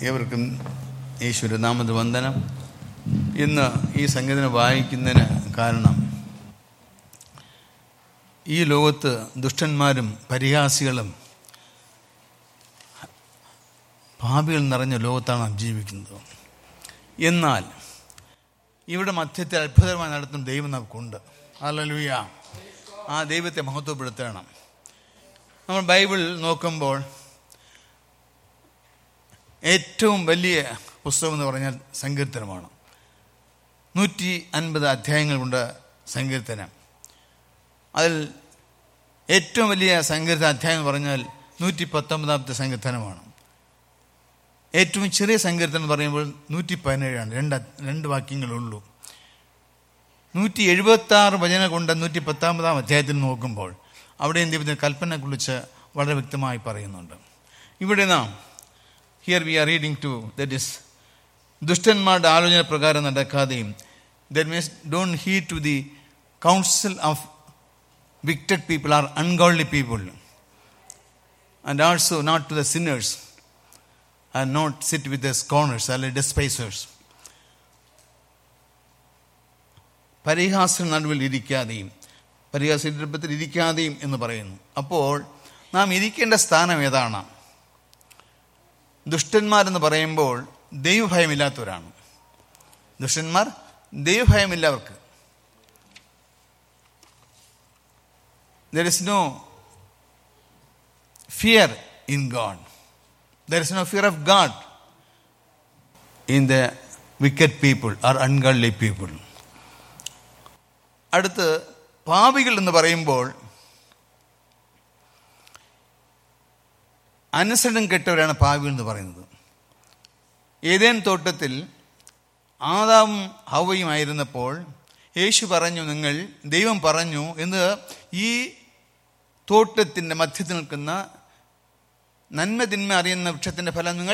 ഏവർക്കും യേശുവിൻ്റെ നാമത്തിൽ വന്ദനം. ഇന്ന് ഈ സംഗീതം വായിക്കുന്നതിന് കാരണം ഈ ലോകത്ത് ദുഷ്ടന്മാരും പരിഹാസികളും പാപികൾ നിറഞ്ഞ ലോകത്താണ് നാം ജീവിക്കുന്നത്. എന്നാൽ ഇവിടെ മധ്യത്തിൽ അത്ഭുതമായി നടത്തുന്ന ദൈവം നമുക്കുണ്ട്. ഹല്ലേലൂയ. ആ ദൈവത്തെ മഹത്വപ്പെടുത്തണം. നമ്മൾ ബൈബിൾ നോക്കുമ്പോൾ ഏറ്റവും വലിയ പുസ്തകം എന്ന് പറഞ്ഞാൽ സങ്കീർത്തനമാണ്. 150 അധ്യായങ്ങളുണ്ട് സങ്കീർത്തനം. അതിൽ ഏറ്റവും വലിയ സങ്കീർത്തന അധ്യായം എന്ന് പറഞ്ഞാൽ 119 സങ്കീർത്തനമാണ്. ഏറ്റവും ചെറിയ സങ്കീർത്തനം എന്ന് പറയുമ്പോൾ 117ആണ്. രണ്ട് വാക്യങ്ങളുള്ളൂ. 176 വചനം കൊണ്ട് 110 അധ്യായത്തിൽ നോക്കുമ്പോൾ അവിടെയും ദൈവത്തിൻ്റെ കൽപ്പനയെക്കുറിച്ച് വളരെ വ്യക്തമായി പറയുന്നുണ്ട്. ഇവിടെ നാം here we are reading to that is ദുഷ്ടന്മാരുടെ ആലോചന പ്രകാരം നടക്കാതെയും that means don't heed to the council of wicked people or ungodly people, and also not to the sinners, and not sit with the scorners or the despisers. പരിഹാസ നടുവിൽ ഇരിക്കാതെയും പരിഹാസത്തിൽ ഇരിക്കാതെയും എന്ന് പറയുന്നു. അപ്പോൾ നാം ഇരിക്കേണ്ട സ്ഥാനം ഏതാണ്? ദുഷ്ടന്മാരെന്ന് പറയുമ്പോൾ ദൈവഭയമില്ലാത്തവരാണ്. ദുഷ്ടന്മാർ ദൈവഭയമില്ല അവർക്ക്. There is no fear in God. There is no fear of God in the wicked people or ungodly people. അടുത്ത് പാപികൾ എന്ന് പറയുമ്പോൾ അനുസരണം കെട്ടവരാണ് പാപികൾ എന്ന് പറയുന്നത്. ഏദേൻ തോട്ടത്തിൽ ആദാമും ഹവ്വയും ആയിരുന്നപ്പോൾ യേശു പറഞ്ഞു, ദൈവം പറഞ്ഞു എന്ന് ഈ തോട്ടത്തിൻ്റെ മധ്യത്തിൽ നിൽക്കുന്ന നന്മ തിന്മ അറിയുന്ന വൃക്ഷത്തിൻ്റെ ഫലം നിങ്ങൾ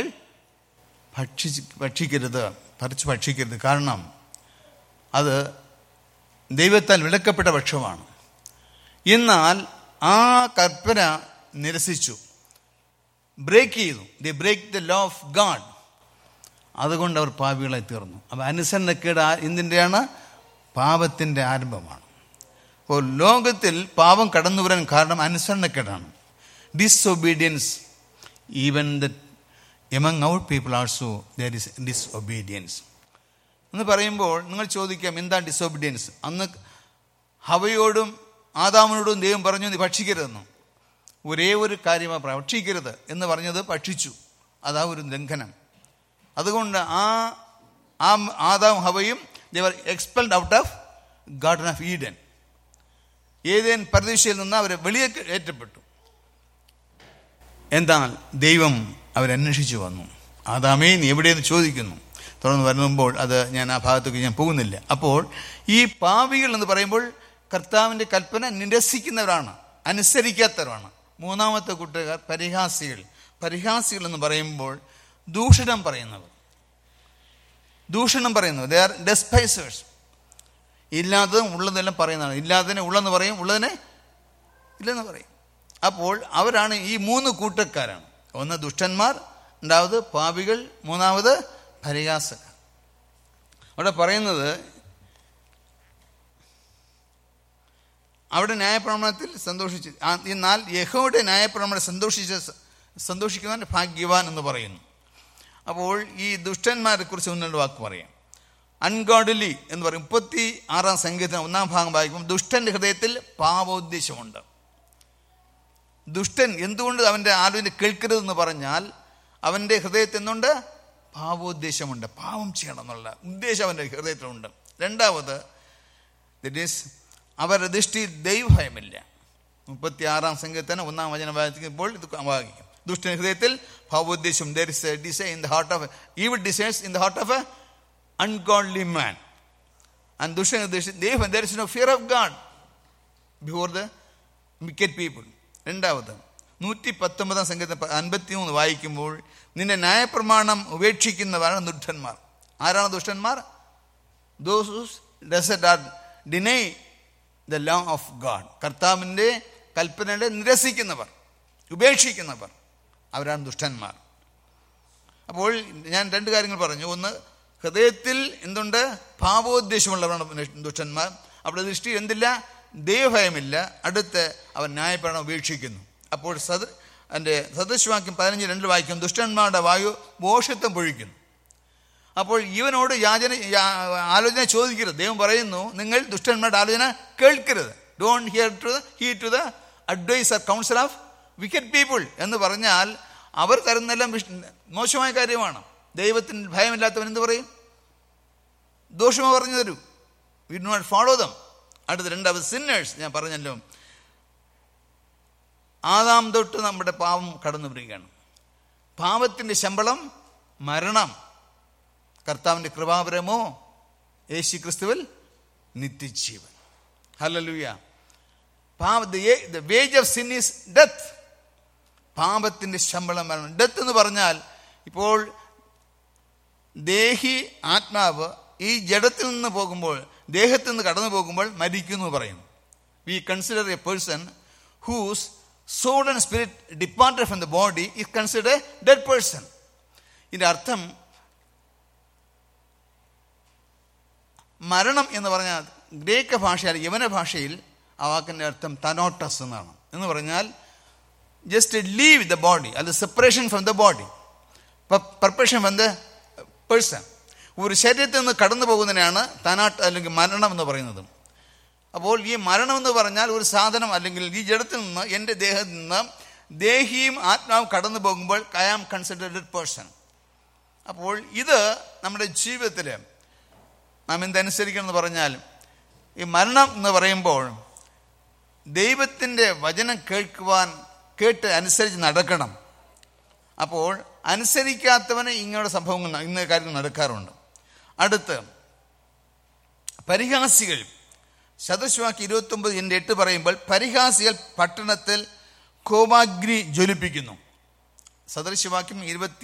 ഭക്ഷിക്കരുത്. കാരണം അത് ദൈവത്താൽ വിലക്കപ്പെട്ട വൃക്ഷമാണ്. എന്നാൽ ആ കൽപ്പന നിരസിച്ചു, ബ്രേക്ക് ചെയ്തു. They break the law of God. അതുകൊണ്ട് അവർ പാപികളായി തീർന്നു. അപ്പം അനുസരണക്കേട് എന്തിൻ്റെയാണ്? പാപത്തിൻ്റെ ആരംഭമാണ്. അപ്പോൾ ലോകത്തിൽ പാപം കടന്നു വരാൻ കാരണം അനുസരണക്കേടാണ്. Disobedience. Even the among our people also there is disobedience എന്ന് പറയുമ്പോൾ നിങ്ങൾ ചോദിക്കാം, എന്താ ഡിസൊബീഡിയൻസ്? അന്ന് ഹവയോടും ആദാമിനോടും ദൈവം പറഞ്ഞു നീ ഭക്ഷിക്കരുതെന്ന്. ഒരേ ഒരു കാര്യമാണ് ഭക്ഷിക്കരുത് എന്ന് പറഞ്ഞത്, ഭക്ഷിച്ചു. അതാ ഒരു ലംഘനം. അതുകൊണ്ട് ആദാം ഹവയും they were expelled out of Garden of Eden. Eden പരദീസയിൽ നിന്ന് അവരെ വെളിയേറ്റപ്പെട്ടു. എന്നാൽ ദൈവം അവരന്വേഷിച്ചു വന്നു. ആദാമേ നീ എവിടെയെന്ന് ചോദിക്കുന്നു. തുടർന്ന് വരുമ്പോൾ അത് ഞാൻ ആ ഭാഗത്തേക്ക് ഞാൻ പോകുന്നില്ല. അപ്പോൾ ഈ പാപികൾ എന്ന് പറയുമ്പോൾ കർത്താവിൻ്റെ കൽപ്പന നിരസിക്കുന്നവരാണ്, അനുസരിക്കാത്തവരാണ്. മൂന്നാമത്തെ കൂട്ടുകാർ പരിഹാസികൾ എന്ന് പറയുമ്പോൾ ദൂഷണം പറയുന്നവർ. They are despisers. ഇല്ലാത്തതും ഉള്ളതെല്ലാം പറയുന്നതാണ്. ഇല്ലാത്തതിനെ ഉള്ളെന്ന് പറയും, ഉള്ളതിനെ ഇല്ലെന്ന് പറയും. അപ്പോൾ അവരാണ് ഈ 3 കൂട്ടക്കാരാണ്. ഒന്ന് ദുഷ്ടന്മാർ, രണ്ടാമത് പാപികൾ, മൂന്നാമത് പരിഹാസകർ. അവിടെ പറയുന്നത് അവിടെ ന്യായപ്രമാണത്തിൽ സന്തോഷിച്ച്, എന്നാൽ യഹോവയുടെ ന്യായപ്രമാണം സന്തോഷിക്കുന്നവൻ ഭാഗ്യവാൻ എന്ന് പറയുന്നു. അപ്പോൾ ഈ ദുഷ്ടന്മാരെ കുറിച്ച് 1-2 വാക്ക് പറയാം. അൺഗോഡ്ലി എന്ന് പറയും. 36 സങ്കീർത്തനം 1-ാം ഭാഗം വായിക്കുമ്പോൾ ദുഷ്ടന്റെ ഹൃദയത്തിൽ പാപോദ്ദേശമുണ്ട്. ദുഷ്ടൻ എന്തുകൊണ്ട് അവൻ്റെ ആലോചന കേൾക്കരുതെന്ന് പറഞ്ഞാൽ അവൻ്റെ ഹൃദയത്തിൽ നിന്നുണ്ട് പാപോദ്ദേശമുണ്ട്. പാപം ചെയ്യണം എന്നുള്ള ഉദ്ദേശം അവൻ്റെ ഹൃദയത്തിലുണ്ട്. രണ്ടാമത് ദറ്റ് ഈസ് അവരുടെ ദൃഷ്ടിയിൽ ദൈവഭയമില്ല. 36-ാം സങ്കീർത്തനം 1-ാം വചനം വായിക്കുമ്പോൾ ഇത് വായിക്കും. ദുഷ്ടൻ ഹൃദയത്തിൽ ഭാവോദ്ദേശം. There is a desire in the heart of evil desires in the heart of a ungodly man. And ദുഷ്ടൻ there is no fear of God before the wicked people. രണ്ടാമത് 119-ാം സങ്കീർത്തനം 53 വായിക്കുമ്പോൾ നിന്റെ ന്യായപ്രമാണം ഉപേക്ഷിക്കുന്നവരാണ് ദുഷ്ടന്മാർ. ആരാണ് ദുഷ്ടന്മാർ? Those who deny the law of God. കർത്താവിൻ്റെ കൽപ്പനകളെ നിരസിക്കുന്നവർ, ഉപേക്ഷിക്കുന്നവർ, അവരാണ് ദുഷ്ടന്മാർ. അപ്പോൾ ഞാൻ രണ്ട് കാര്യങ്ങൾ പറഞ്ഞു. ഒന്ന്, ഹൃദയത്തിൽ എന്തുണ്ട്? പാപോദ്ദേശമുള്ളവരാണ് ദുഷ്ടന്മാർ. അവിടെ ദൃഷ്ടി എന്തില്ല? ദൈവഭയമില്ല. അടുത്ത് അവൻ ന്യായപ്രമാണം ഉപേക്ഷിക്കുന്നു. അപ്പോൾ സദൃശവാക്യം 15:2 വായിക്കും, ദുഷ്ടന്മാരുടെ വായു ഭോഷത്വം പൊഴിക്കുന്നു. അപ്പോൾ ഇവനോട് ആലോചന ചോദിക്കരുത്. ദൈവം പറയുന്നു, നിങ്ങൾ ദുഷ്ടന്മാരുടെ ആലോചന കേൾക്കരുത്. Don't heed to the advice or council of wicked people എന്ന് പറഞ്ഞാൽ അവർ തരുന്നെല്ലാം മോശമായ കാര്യമാണ്. ദൈവത്തിന് ഭയമില്ലാത്തവൻ എന്ത് പറയും? ദോഷമോ പറഞ്ഞു തരൂ. We do not follow them. അടുത്ത 2 സിന്നേഴ്സ്. ഞാൻ പറഞ്ഞല്ലോ, ആദാം തൊട്ട് നമ്മുടെ പാപം കടന്നു വരികയാണ്. പാപത്തിൻ്റെ ശമ്പളം മരണം. കർത്താവിൻ്റെ കൃപാവരമോ യേശു ക്രിസ്തുവിൽ നിത്യജീവൻ. Hallelujah. the wage of sin is death. പാപത്തിൻ്റെ ശമ്പളം മരണം. ഡെത്ത് എന്ന് പറഞ്ഞാൽ ഇപ്പോൾ ദേഹി ആത്മാവ് ഈ ജഡത്തിൽ നിന്ന് പോകുമ്പോൾ, ദേഹത്തിൽ നിന്ന് കടന്നു പോകുമ്പോൾ മരിക്കുന്നു പറയും. We consider a person whose soul and spirit departed from the body is considered a dead person. ഇതിൻ്റെ അർത്ഥം മരണം എന്ന് പറഞ്ഞാൽ ഗ്രേക്ക് ഭാഷയിൽ, യവന ഭാഷയിൽ ആ വാക്കിൻ്റെ അർത്ഥം തനോട്ടസ് എന്നാണ്. എന്ന് പറഞ്ഞാൽ ജസ്റ്റ് ലീവ് ദ ബോഡി, അത് separation from the body, preparation from the person. ഒരു ശരീരത്തിൽ നിന്ന് കടന്നു പോകുന്നതിനാണ് തനാട്ട് അല്ലെങ്കിൽ മരണം എന്ന് പറയുന്നത്. അപ്പോൾ ഈ മരണം എന്ന് പറഞ്ഞാൽ ഒരു സാധനം അല്ലെങ്കിൽ ഈ ജഡത്തിൽ നിന്ന്, എൻ്റെ ദേഹത്തിൽ നിന്ന് ദേഹിയും ആത്മാവും കടന്നു പോകുമ്പോൾ ഐ ആം കൺസിഡർഡ് പേഴ്സൺ. അപ്പോൾ ഇത് നമ്മുടെ ജീവിതത്തിൽ നാം എന്തനുസരിക്കണം എന്ന് പറഞ്ഞാൽ, ഈ മരണം എന്ന് പറയുമ്പോൾ ദൈവത്തിൻ്റെ വചനം കേട്ട് അനുസരിച്ച് നടക്കണം. അപ്പോൾ അനുസരിക്കാത്തവന് ഇങ്ങനെയുള്ള സംഭവങ്ങൾ, ഇന്ന കാര്യങ്ങൾ നടക്കാറുണ്ട്. അടുത്ത് പരിഹാസികൾ. സദൃശവാക്യം 29:8 പറയുമ്പോൾ, പരിഹാസികൾ പട്ടണത്തിൽ കോപാഗ്നി ജ്വലിപ്പിക്കുന്നു. സദൃശവാക്യം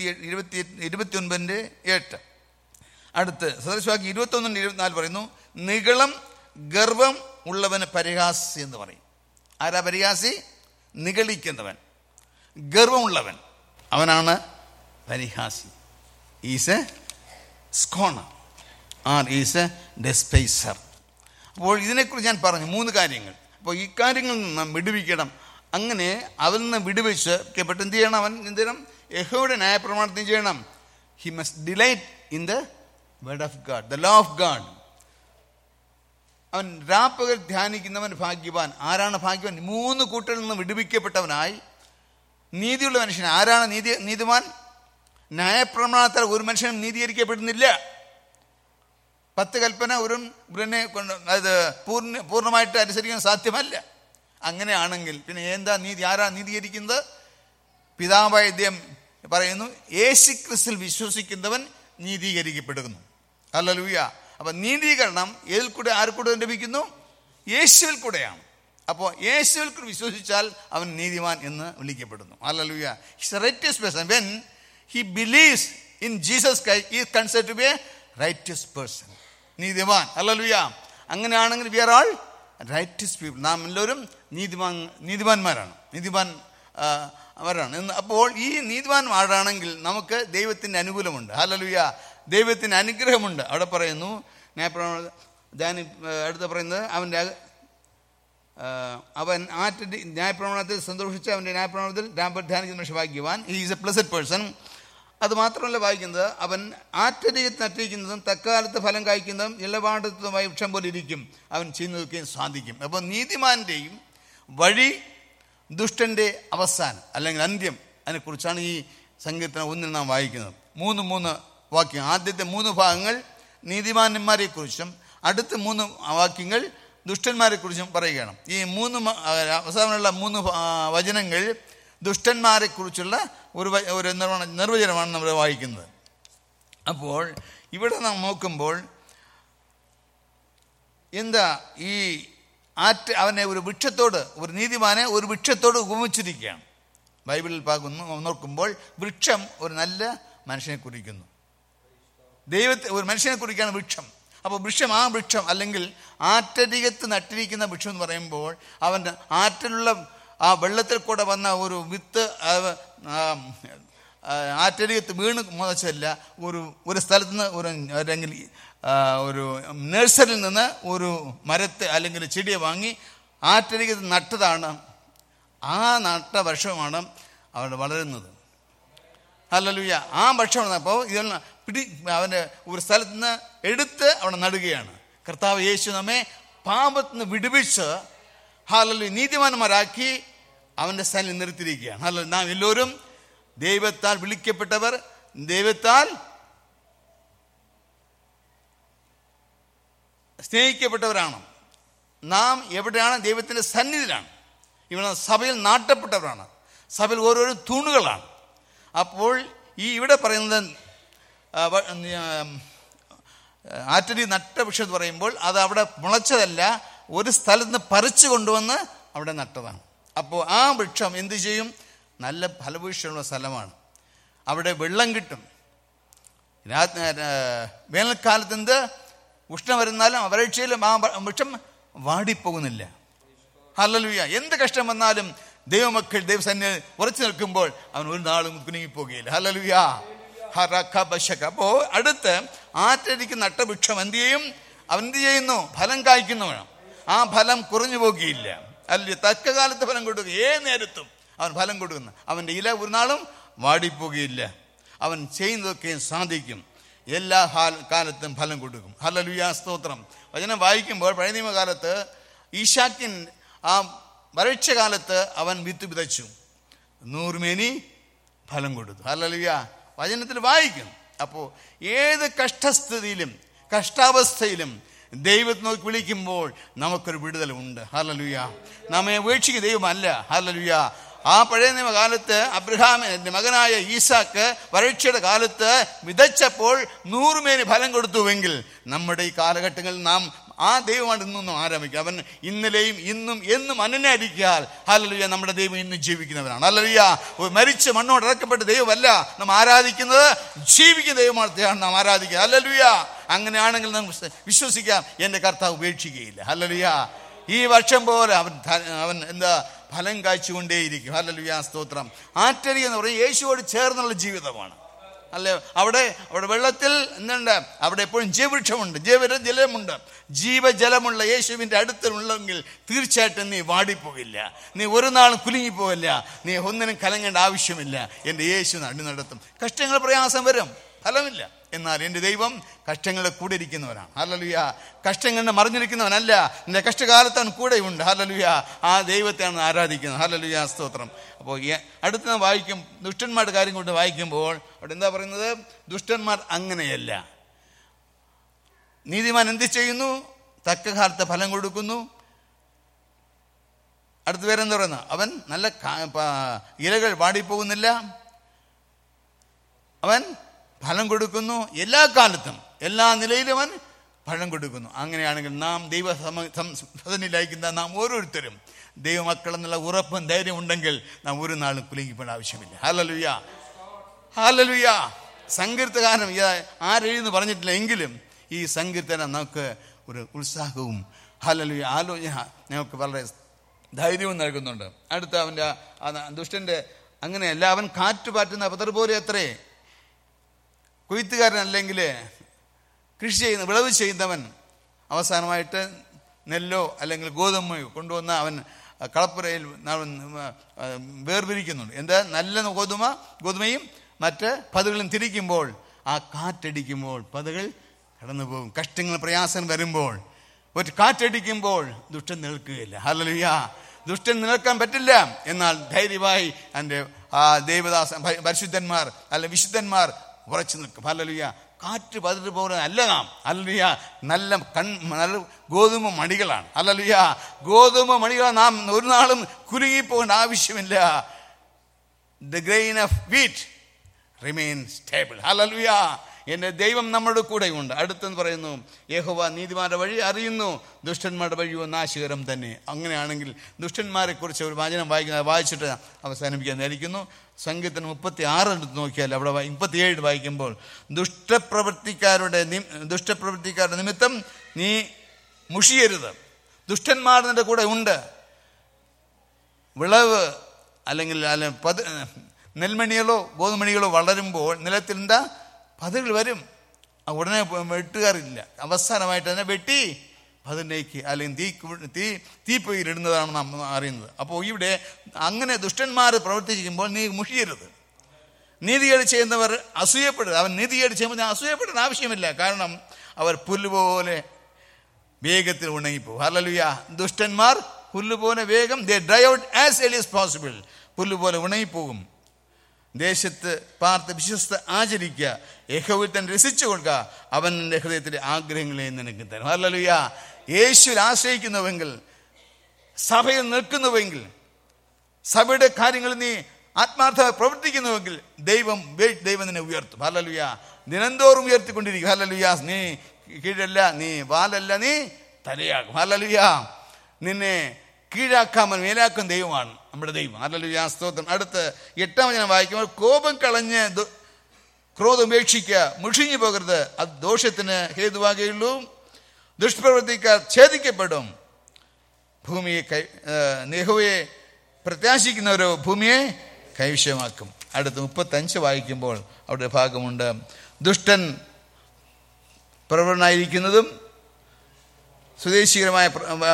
29:8. അടുത്ത് സദൃശവാക്യം 21:24 പറയുന്നു, നിഗളം ഗർവം ഉള്ളവന് പരിഹാസി എന്ന് പറയും. ആരാ പരിഹാസി? നിഗളിക്കുന്നവൻ, ഗർവമുള്ളവൻ, അവനാണ് പരിഹാസി. Is a scorner or is a despiser. അപ്പോൾ ഇതിനെക്കുറിച്ച് ഞാൻ പറഞ്ഞു 3 കാര്യങ്ങൾ. അപ്പോൾ ഈ കാര്യങ്ങളിൽ നിന്ന് നാം വിടുവിക്കണം. അങ്ങനെ അവൻ നിന്ന് വിടുവിച്ച് എന്ത് ചെയ്യണം? അവൻ എന്ത് ചെയ്യണം? യഹോവയുടെ ന്യായപ്രമാണത്തിന് ചെയ്യണം. He must delight in the word of God, the law of God. അവൻ രാപ്പകൽ ധ്യാനിക്കുന്നവൻ ഭാഗ്യവാൻ. ആരാണ് ഭാഗ്യവാൻ? 3 കൂട്ടരിൽ നിന്ന് വിടുവിക്കപ്പെട്ടവനായി നീതിയുള്ള മനുഷ്യൻ. ആരാണ് നീതിമാൻ? ന്യായപ്രമാണത്താൽ ഒരു മനുഷ്യനും നീതീകരിക്കപ്പെടുന്നില്ല. 10 കൽപ്പന ഒരു അത് പൂർണ്ണമായിട്ട് അനുസരിക്കാൻ സാധ്യമല്ല. അങ്ങനെയാണെങ്കിൽ പിന്നെ എന്താ നീതി? ആരാ നീതീകരിക്കുന്നത്? പിതാവായ ദൈവം പറയുന്നു, യേശു ക്രിസ്തുവിൽ വിശ്വസിക്കുന്നവൻ നീതീകരിക്കപ്പെടുന്നു. ഹല്ലേലൂയ. അപ്പം നീതീകരണം ഏതിൽ കൂടെ, ആർക്കൂടെ ലഭിക്കുന്നു? യേശുവിൽ കൂടെയാണ്. അപ്പോൾ യേശുവിൽ കൂടെ വിശ്വസിച്ചാൽ അവൻ നീതിമാൻ എന്ന് വിളിക്കപ്പെടുന്നു. ഹല്ലേലൂയ. His righteous person when he believes in Jesus Christ is considered to be a righteous person, നീതിമാൻ. ഹല്ലേലൂയ. അങ്ങനെയാണെങ്കിൽ we are all righteous people. നാം എല്ലാവരും നീതിമാന്മാരാണ്, അവരാണ്. അപ്പോൾ ഈ നീതിമാന്മാരാണെങ്കിൽ നമുക്ക് ദൈവത്തിൻ്റെ അനുകൂലമുണ്ട്. ഹല്ലേലൂയ. ദൈവത്തിൻ്റെ അനുഗ്രഹമുണ്ട്. അവിടെ പറയുന്നു അടുത്ത പറയുന്നത്, അവൻ ന്യായപ്രമാണത്തിൽ സന്തോഷിച്ച് അവൻ്റെ ന്യായപ്രമാണത്തിൽ ധ്യാനിക്കുന്ന മനുഷ്യ ഭാഗ്യവാൻ. He is a pleasant person. അത് മാത്രമല്ല വായിക്കുന്നത്, അവൻ ആറ്റരികത്ത് നട്ടിരിക്കുന്നതും തക്കാലത്ത് ഫലം കായ്ക്കുന്നതും ഇളപാടത്തുമായി വൃക്ഷം പോലെ ഇരിക്കും, അവൻ ചെയ്തു നോക്കുകയും സാധിക്കും. അപ്പോൾ നീതിമാന്റെയും വഴി, ദുഷ്ടൻ്റെ അവസാനം അല്ലെങ്കിൽ അന്ത്യം, അതിനെക്കുറിച്ചാണ് ഈ സങ്കീർത്തനം 1 നാം വായിക്കുന്നത്. 3 വാക്യം. ആദ്യത്തെ 3 ഭാഗങ്ങൾ നീതിമാന്മാരെ കുറിച്ചും അടുത്ത 3 വാക്യങ്ങൾ ദുഷ്ടന്മാരെ കുറിച്ചും പറയുകയാണ്. ഈ അവസാനമുള്ള 3 വചനങ്ങൾ ദുഷ്ടന്മാരെ കുറിച്ചുള്ള ഒരു നിർവചനമാണ് നമ്മൾ വായിക്കുന്നത്. അപ്പോൾ ഇവിടെ നാം നോക്കുമ്പോൾ എന്താ, ഈ അവനെ ഒരു വൃക്ഷത്തോട്, ഒരു നീതിമാനെ ഒരു വൃക്ഷത്തോട് ഉപമിച്ചിരിക്കുകയാണ്. ബൈബിളിൽ നോക്കുമ്പോൾ വൃക്ഷം ഒരു നല്ല മനുഷ്യനെ കുറിക്കുന്നു. ദൈവത്തെ ഒരു മനുഷ്യനെ കുറിക്കാണ് വൃക്ഷം. അപ്പോൾ ആ വൃക്ഷം അല്ലെങ്കിൽ ആറ്റരികത്ത് നട്ടിരിക്കുന്ന വൃക്ഷം എന്ന് പറയുമ്പോൾ അവൻ്റെ ആറ്റിലുള്ള ആ വെള്ളത്തിൽ കൂടെ വന്ന ഒരു വിത്ത് ആറ്റരികത്ത് വീണ് മുതച്ചല്ല. ഒരു സ്ഥലത്ത് നിന്ന് അല്ലെങ്കിൽ ഒരു നഴ്സറിയിൽ നിന്ന് ഒരു മരത്തെ അല്ലെങ്കിൽ ചെടിയെ വാങ്ങി ആറ്റരികത്ത് നട്ടതാണ്. ആ നട്ട വൃക്ഷമാണ് അവിടെ വളരുന്നത്. ഹല്ലേലൂയ. ആ വൃക്ഷമാണ്. അപ്പോൾ ഇതെല്ലാം അവൻ്റെ ഒരു സ്ഥലത്ത് നിന്ന് എടുത്ത് അവിടെ നടുകയാണ്. കർത്താവ് യേശു നമ്മെ പാപത്തിൽ നിന്ന് വിടുവിച്ച് ഹല്ലേലൂയ നീതിമാന്മാരാക്കി അവൻ്റെ സ്ഥലം നിർത്തിയിരിക്കുകയാണ്. ഹല്ലേലൂയ. നാം എല്ലാവരും ദൈവത്താൽ വിളിക്കപ്പെട്ടവർ, ദൈവത്താൽ സ്നേഹിക്കപ്പെട്ടവരാണ്. നാം എവിടെയാണ്? ദൈവത്തിൻ്റെ സന്നിധിയിലാണ്. ഇവിടെ സഭയിൽ നാട്ടപ്പെട്ടവരാണ്. സഭയിൽ ഓരോരോ തൂണുകളാണ്. അപ്പോൾ ഇവിടെ പറയുന്നത് ആറ്റരി നട്ട വൃക്ഷം എന്ന് പറയുമ്പോൾ അത് അവിടെ മുളച്ചതല്ല, ഒരു സ്ഥലത്ത് നിന്ന് പറിച്ചു കൊണ്ടുവന്ന് അവിടെ നട്ടതാണ്. അപ്പോൾ ആ വൃക്ഷം എന്ത് ചെയ്യും? നല്ല ഫലഭൂഷ്ടിയുള്ള സ്ഥലമാണ്. അവിടെ വെള്ളം കിട്ടും. വേനൽക്കാലത്ത് എന്ത് ഉഷ്ണം വരുന്നാലും വരൾച്ചയിലും ആ വൃക്ഷം വാടിപ്പോകുന്നില്ല. ഹല്ലേലൂയ. എന്ത് കഷ്ടം വന്നാലും ദൈവമക്കൾ ദൈവസന്നിധിയിൽ ഉറച്ചു നിൽക്കുമ്പോൾ അവൻ ഒരു നാളും കുലുങ്ങിപ്പോകുകയില്ല. ഹല്ലേലൂയ. അപ്പോൾ അടുത്ത് ആറ്റരിക്ക് നട്ട വൃക്ഷം എന്ത് ചെയ്യും? അവൻ എന്ത് ചെയ്യുന്നു? ഫലം കായ്ക്കുന്നവനാണ്. ആ ഫലം കുറഞ്ഞു പോകുകയില്ല. അല്ല, തക്ക കാലത്ത് ഫലം കൊടുക്കുക. ഏത് നേരത്തും അവൻ ഫലം കൊടുക്കുന്നു. അവൻ്റെ ഇല ഒരു നാളും വാടിപ്പോകുകയില്ല. അവൻ ചെയ്യുന്നതൊക്കെയും സാധിക്കും. എല്ലാ കാലത്തും ഫലം കൊടുക്കും. ഹല്ലേലൂയ, സ്തോത്രം. വചനം വായിക്കുമ്പോൾ പഴയ നിയമകാലത്ത് ഈശാക്കിൻ ആ വരൾച്ച കാലത്ത് അവൻ വിത്ത് വിതച്ചു, 100 മേനി ഫലം കൊടുത്തു. ഹല്ലേലൂയ. വചനത്തിൽ വായിക്കും. അപ്പോൾ ഏത് കഷ്ടസ്ഥിതിയിലും കഷ്ടാവസ്ഥയിലും ദൈവത്തെ നോക്കി വിളിക്കുമ്പോൾ നമുക്കൊരു വിടുതലുണ്ട്. ഹല്ലേലൂയ. നമ്മെ ഉപേക്ഷിക്കുന്ന ദൈവമല്ല. ഹല്ലേലൂയ. ആ പഴയ നിയമകാലത്ത് അബ്രഹാമിന്റെ മകനായ ഈസാക്ക് വരൾച്ചയുടെ കാലത്ത് വിതച്ചപ്പോൾ 100 മേനി ഫലം കൊടുത്തുവെങ്കിൽ നമ്മുടെ ഈ കാലഘട്ടങ്ങളിൽ നാം ആ ദൈവമാണ് ഇന്നും ആരംഭിക്കുക. അവൻ ഇന്നലെയും ഇന്നും എന്നും അനന്യായിരിക്കാൻ ഹല്ലേലൂയ. നമ്മുടെ ദൈവം ഇന്നും ജീവിക്കുന്നവരാണ്. ഹല്ലേലൂയ. മരിച്ച് മണ്ണോട് ഇറക്കപ്പെട്ട ദൈവമല്ല നാം ആരാധിക്കുന്നത്, ജീവിക്കുന്ന ദൈവമാണ് നാം ആരാധിക്കുക. ഹല്ലേലൂയ. അങ്ങനെയാണെങ്കിൽ നമുക്ക് വിശ്വസിക്കാം, എൻ്റെ കർത്താവ് ഉപേക്ഷിക്കുകയില്ല. ഹല്ലേലൂയ. ഈ വർഷം പോലെ അവൻ എന്താ ഫലം കായ്ച്ചുകൊണ്ടേയിരിക്കും. ഹല്ലേലൂയ, സ്തോത്രം. ആറ്റരി എന്ന് പറയും യേശുവോട് ചേർന്നുള്ള ജീവിതമാണ്. അല്ലേ? അവിടെ വെള്ളത്തിൽ എന്തുണ്ട്? അവിടെ എപ്പോഴും ജീവവൃക്ഷമുണ്ട്, ജലമുണ്ട്. ജീവജലമുള്ള യേശുവിൻ്റെ അടുത്തുള്ളെങ്കിൽ തീർച്ചയായിട്ടും നീ വാടിപ്പോകില്ല, നീ ഒരു നാളും കുലുങ്ങിപ്പോകില്ല, നീ ഒന്നിനും കലങ്ങേണ്ട ആവശ്യമില്ല. എൻ്റെ യേശു നടത്തും. കഷ്ടങ്ങൾ പ്രയാസം വരും, ഫലമില്ല. എന്നാൽ എൻ്റെ ദൈവം കഷ്ടങ്ങളുടെ കൂടെ ഇരിക്കുന്നവനാണ്. ഹല്ലേലൂയ. കഷ്ടങ്ങളുടെ മറിഞ്ഞിരിക്കുന്നവനല്ല, നിന്റെ കഷ്ടകാലത്ത് അവൻ കൂടെയുണ്ട്. ഹല്ലേലൂയ. ആ ദൈവത്തെയാണ് ആരാധിക്കുന്നത്. ഹല്ലേലൂയ, സ്തോത്രം. അപ്പോൾ അടുത്ത് നാം വായിക്കും, ദുഷ്ടന്മാരുടെ കാര്യം കൊണ്ട് വായിക്കുമ്പോൾ അവിടെ എന്താ പറയുന്നത്? ദുഷ്ടന്മാർ അങ്ങനെയല്ല. നീതിമാൻ എന്ത് ചെയ്യുന്നു? തക്ക കാലത്ത് ഫലം കൊടുക്കുന്നു. അടുത്ത പേരെന്താ പറയുന്നത്? അവൻ നല്ല ഇലകൾ വാടിപ്പോകുന്നില്ല, അവൻ ഫലം കൊടുക്കുന്നു. എല്ലാ കാലത്തും എല്ലാ നിലയിലും അവൻ ഫലം കൊടുക്കുന്നു. അങ്ങനെയാണെങ്കിൽ നാം ദൈവസന്നിധിയിലായിരിക്കുന്ന നാം ഓരോരുത്തരും ദൈവമക്കൾ എന്നുള്ള ഉറപ്പും ധൈര്യം ഉണ്ടെങ്കിൽ നാം ഒരു നാളും കുലുങ്ങിപ്പോണ്ട ആവശ്യമില്ല. Hallelujah, hallelujah. സങ്കീർത്തകാരൻ ആരെഴുന്ന് പറഞ്ഞിട്ടില്ല എങ്കിലും ഈ സങ്കീർത്തനം നമുക്ക് ഒരു ഉത്സാഹവും ഹല്ലേലൂയ ആലോചന നമുക്ക് വളരെ ധൈര്യവും നൽകുന്നുണ്ട്. അടുത്ത അവൻ്റെ ദുഷ്ടൻ്റെ അങ്ങനെയല്ല, അവൻ കാറ്റ് പാറ്റുന്ന പതർ പോലെ അത്രേ. കൊയ്ത്തുകാരനല്ലെങ്കിൽ കൃഷി ചെയ്യുന്ന വിളവ് ചെയ്യുന്നവൻ അവസാനമായിട്ട് നെല്ലോ അല്ലെങ്കിൽ ഗോതമ്പയോ കൊണ്ടുവന്ന് അവൻ കളപ്പുരയിൽ വേർതിരിക്കുന്നുണ്ട്. എന്താ? നല്ല ഗോതമ്പയും മറ്റ് പതുകളും തിരിക്കുമ്പോൾ ആ കാറ്റടിക്കുമ്പോൾ പതുകൾ കടന്നു പോകും. കഷ്ടങ്ങൾ പ്രയാസം വരുമ്പോൾ ഒരു കാറ്റടിക്കുമ്പോൾ ദുഷ്ടൻ നിൽക്കുകയില്ല. ഹല്ലേലൂയ. ദുഷ്ടൻ നിൽക്കാൻ പറ്റില്ല. എന്നാൽ ധൈര്യമായി എൻ്റെ ദേവദാസൻ പരിശുദ്ധന്മാർ അല്ല വിശുദ്ധന്മാർ ഉറച്ചു നിൽക്കും. ഹല്ലേലൂയ. കാറ്റ് പതിട്ട് പോലെ അല്ല നാം. ഹല്ലേലൂയ. നല്ല ഗോതമ്പ് മണികളാണ്. ഹല്ലേലൂയ. ഗോതമ്പ് മണികളാണ്. നാം ഒരു നാളും കുലുങ്ങിപ്പോകേണ്ട ആവശ്യമില്ല. The grain of wheat remain stable. ഹല്ലേലൂയ. എൻ്റെ ദൈവം നമ്മുടെ കൂടെയുണ്ട്. അടുത്തെന്ന് പറയുന്നു, യഹോവ നീതിമാരുടെ വഴി അറിയുന്നു, ദുഷ്ടന്മാരുടെ വഴിയോ നാശകരം തന്നെ. അങ്ങനെയാണെങ്കിൽ ദുഷ്ടന്മാരെ കുറിച്ച് ഒരു വചനം വായിച്ചിട്ട് അവസാനിപ്പിക്കാൻ ധരിക്കുന്നു. സംഗീതത്തിന് 36 എടുത്ത് നോക്കിയാൽ അവിടെ 37 വായിക്കുമ്പോൾ, ദുഷ്ടപ്രവൃത്തിക്കാരുടെ നിമിത്തം നീ മുഷിയരുത്, ദുഷ്ടന്മാർ നിന്റെ കൂടെ ഉണ്ട്. വിളവ് അല്ലെങ്കിൽ നെൽമണികളോ ഗോതമണികളോ വളരുമ്പോൾ നിലത്തിൽ എന്താ പതകൾ വരും. ഉടനെ വെട്ടുകാറില്ല, അവസാനമായിട്ട് തന്നെ വെട്ടി പതിനേക്ക് അല്ലെങ്കിൽ തീപ്പൊയിലിടുന്നതാണ് നാം അറിയുന്നത്. അപ്പോൾ ഇവിടെ അങ്ങനെ ദുഷ്ടന്മാർ പ്രവർത്തിക്കുമ്പോൾ നീ മുഷിയരുത്. നീതികേട് ചെയ്യുന്നവർ അസൂയപ്പെടരുത്. അവൻ നീതികേട് ചെയ്യുമ്പോൾ അസൂയപ്പെടേണ്ട ആവശ്യമില്ല. കാരണം അവർ പുല്ലുപോലെ വേഗത്തിൽ ഉണങ്ങിപ്പോകും. ഹല്ലേലൂയ. ദുഷ്ടന്മാർ പുല്ലുപോലെ വേഗം they dry out as early as possible. പുല്ലുപോലെ ഉണങ്ങിപ്പോകും. ദേശത്ത് പാർത്ത് വിശ്വസ്ത ആചരിക്കുക, യഹോവയിൽ തന്നെ രസിച്ചു കൊടുക്കുക, അവൻ നിന്റെ ഹൃദയത്തിലെ ആഗ്രഹങ്ങളെ നിനക്ക് തരും. ഹല്ലേലൂയ. യേശുവിൽ ആശ്രയിക്കുന്നുവെങ്കിൽ, സഭയിൽ നിൽക്കുന്നുവെങ്കിൽ, സഭയുടെ കാര്യങ്ങൾ നീ ആത്മാർത്ഥമായി പ്രവർത്തിക്കുന്നുവെങ്കിൽ ദൈവം നിന്നെ ഉയർത്തും. ഹല്ലേലൂയ. ദിനംതോറും ഉയർത്തിക്കൊണ്ടിരിക്കും. ഹല്ലേലൂയ. നീ കീഴല്ല, നീ വാലല്ല, നീ തലയാകും. ഹല്ലേലൂയ. നിന്നെ കീഴാക്കാമൻ മേലാക്കും ദൈവമാണ് നമ്മുടെ ദൈവം. ഹല്ലേലൂയ. സ്തോത്രം. അടുത്ത് 8 വചനം വായിക്കുമ്പോൾ, കോപം കളഞ്ഞ് ക്രോധം ഉപേക്ഷിക്കുക, മുഷിഞ്ഞു പോകരുത്, അത് ദോഷത്തിന് ഹേതുവാകുകയുള്ളൂ. ദുഷ്പ്രവൃത്തിക്കാർ ഛേദിക്കപ്പെടും. ഭൂമിയെ യഹോവയെ പ്രത്യാശിക്കുന്നവരോ ഭൂമിയെ കൈവശമാക്കും. അടുത്ത് 35 വായിക്കുമ്പോൾ അവിടെ ഭാഗമുണ്ട്, ദുഷ്ടൻ പ്രവണനായിരിക്കുന്നതും സ്വദേശികരമായ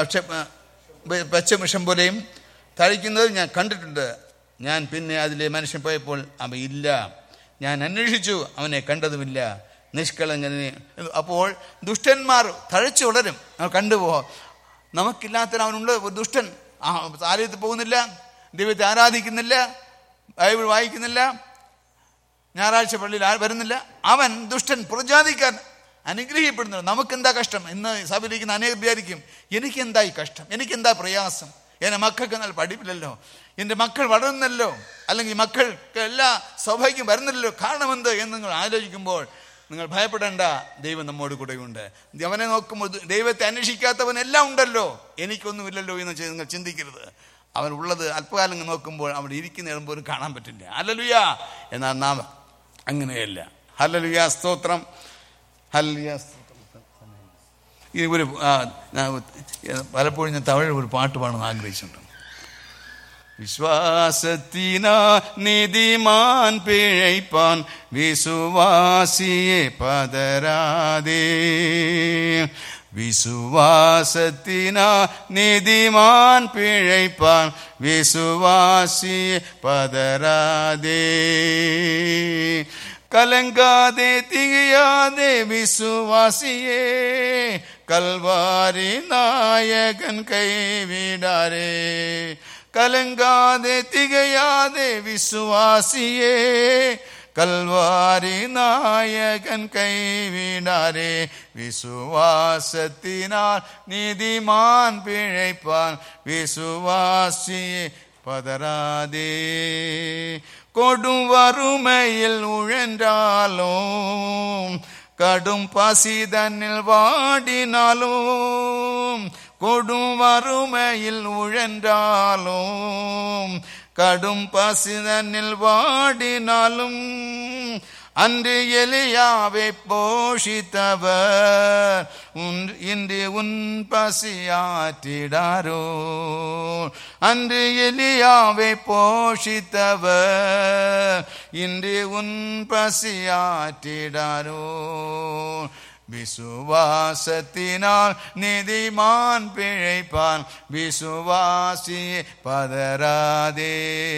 പച്ചമിഷം പോലെയും തളിക്കുന്നതും ഞാൻ കണ്ടിട്ടുണ്ട്. ഞാൻ പിന്നെ അതിലെ മനുഷ്യൻ പോയപ്പോൾ അവയില്ല, ഞാൻ അന്വേഷിച്ചു, അവനെ കണ്ടതുമില്ല, നിഷ്കളങ്കനെ. അപ്പോൾ ദുഷ്ടന്മാർ തഴച്ചു വളരും. നമ്മൾ കണ്ടുപോകാം. നമുക്കില്ലാത്ത അവനുള്ള ദുഷ്ടൻ ആലയത്തിൽ പോകുന്നില്ല, ദൈവത്തെ ആരാധിക്കുന്നില്ല, ബൈബിൾ വായിക്കുന്നില്ല, ഞായറാഴ്ച പള്ളിയിൽ വരുന്നില്ല. അവൻ ദുഷ്ടൻ, പുറജാതിക്കാരൻ, അനുഗ്രഹിക്കപ്പെടുന്നു. നമുക്കെന്താ കഷ്ടം? ഇന്ന് സഭയിലിരിക്കുന്ന അനേകം വിചാരിക്കും, എനിക്കെന്തായി കഷ്ടം, എനിക്കെന്താ പ്രയാസം, എൻ്റെ മക്കൾക്ക് എന്നാൽ പഠിപ്പില്ലല്ലോ, എൻ്റെ മക്കൾ വളരുന്നല്ലോ, അല്ലെങ്കിൽ മക്കൾക്ക് എല്ലാ സൗഭാഗ്യം വരുന്നില്ലല്ലോ, കാരണമെന്ത് എന്ന് നിങ്ങൾ ആലോചിക്കുമ്പോൾ നിങ്ങൾ ഭയപ്പെടേണ്ട. ദൈവം നമ്മോട് കൂടെയുണ്ട്. അവനെ നോക്കുമ്പോൾ ദൈവത്തെ അന്വേഷിക്കാത്തവൻ എല്ലാം ഉണ്ടല്ലോ, എനിക്കൊന്നുമില്ലല്ലോ എന്ന് നിങ്ങൾ ചിന്തിക്കരുത്. അവൻ ഉള്ളത് അല്പകാലം നോക്കുമ്പോൾ അവിടെ ഇരിക്കുന്ന ഇടുമ്പോഴും കാണാൻ പറ്റില്ല. ഹല്ലേലൂയ. എന്നാൽ നാം അങ്ങനെയല്ല. ഹല്ലേലൂയ. സ്തോത്രം. ഹല്ലേലൂയ. ഈ ഒരു പലപ്പോഴും ഞാൻ തമിഴ് ഒരു പാട്ട് പാടാൻ ആഗ്രഹിച്ചിട്ടുണ്ട്. വിശ്വാസത്തിനാ നീതിമാൻ പിഴയ്പാൻ, വിശ്വാസിയെ പതരാതെ. വിശ്വാസത്തിനാ നീതിമാൻ പിഴയ്പാൻ, വിശ്വാസിയെ പതരാതെ. കലങ്കാതെ തികയാതെ വിശ്വാസിയെ, കൽവാരി നായകൻ കൈവിടാരെ. കലങ്കാതെ തികയാതെ വിശ്വാസിയെ, കൽവാരി നായകൻ കൈവിടാരെ. വിശ്വാസത്തിനാൽ നീതിമാൻ പിഴയ്പാൻ, വിശ്വാസിയെ പതരാതെ. കൊടും വറുമയിൽ ഉഴன்றாலும், கடும் பசி தன்னில் வாடினாலும். கொடும் வறுமையில் உழன்றாலும், கடும் பசி தன்னில் வாடினாலும். அன்று எலியாவை போஷித்தவர் இன்று உன் பசியாற்றிடாரோ. அன்று எலியாவை போஷித்தவர் இன்று உன் பசியாற்றிடாரோ. விசுவாசத்தினால் நீதிமான் பிழைப்பான், விசுவாசி பதராதே.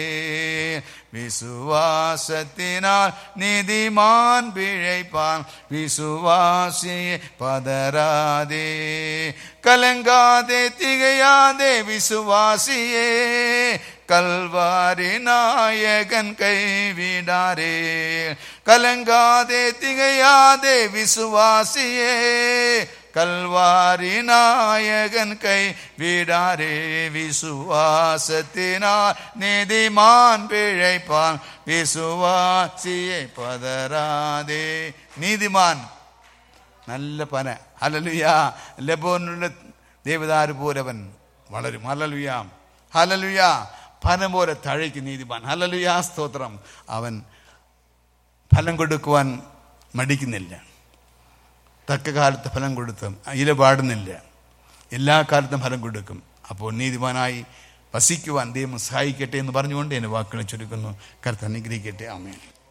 விசுவாசத்தினால் நீதிமான் பிழைப்பான், விசுவாசி பதராதே. கலங்காதே திகையாதே விசுவாசியே, கல்வாரி நாயகன் கைவிடாரே. கலங்காதே திகையாதே விசுவாசியே, கல்வாரி நாயகன் கை விடாரே. விசுவாசத்தினால் நீதிமான் பிழைப்பான், விசுவாசியை பதராதே. നീതിമാൻ നല്ല പന. ഹല്ലേലൂയ. ലെബോനിലെ ദേവദാരു പോലവൻ വളരും. ഹല്ലേലൂയ. ഹല്ലേലൂയ. പന പോലെ തഴയ്ക്കും നീതിമാൻ. ഹല്ലേലൂയ. സ്തോത്രം. അവൻ ഫലം കൊടുക്കുവാൻ മടിക്കുന്നില്ല. തക്ക കാലത്ത് ഫലം കൊടുത്തും ഇല പാടുന്നില്ല. എല്ലാ കാലത്തും ഫലം കൊടുക്കും. അപ്പോൾ നീതിമാനായി വസിക്കുവാൻ ദൈവം സഹായിക്കട്ടെ എന്ന് പറഞ്ഞുകൊണ്ട് എൻ്റെ വാക്കുകളെ ചുരുക്കുന്നു. കർത്താവ് അനുഗ്രഹിക്കട്ടെ. ആമേൻ.